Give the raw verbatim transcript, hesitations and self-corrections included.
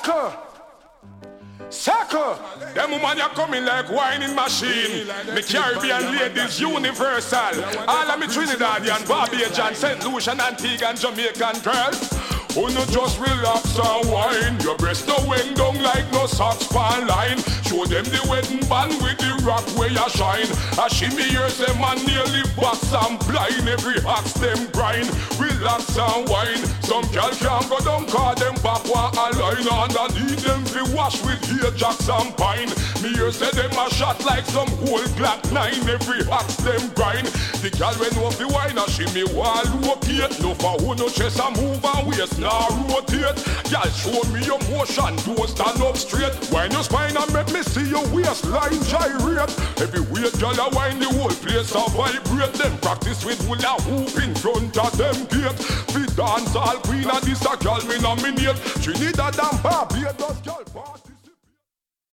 Circle. Circle. Them woman you coming like whining machine. Me Caribbean ladies universal. All of me Trinidadian, Barbadian, Saint Lucian, Antigua and Jamaican girls. Who no just relax and wine. Your breast no wing down like no socks pan line. Show them the wedding band with the rock where you shine. A shimmy hears them and nearly box and blind. Every axe them grind. Relax and wine. Some girl can't go down cause them back one a line. Underneath them fi wash with hair jacks and pine. Me hear say them a shot like some whole Glock nine. Every axe them grind. The girl when off the wine a shimmy wall locate. No for who no chest a move and waist. Now rotate, y'all show me your motion. Don't stand up straight. Wind your spine and make me see your waistline gyrate. Every weight, y'all a wind the whole place a vibrate. Them practice with hula hoop in front of them gate. We dance all queen and this a girl me nominate. Trinidad and Barbados.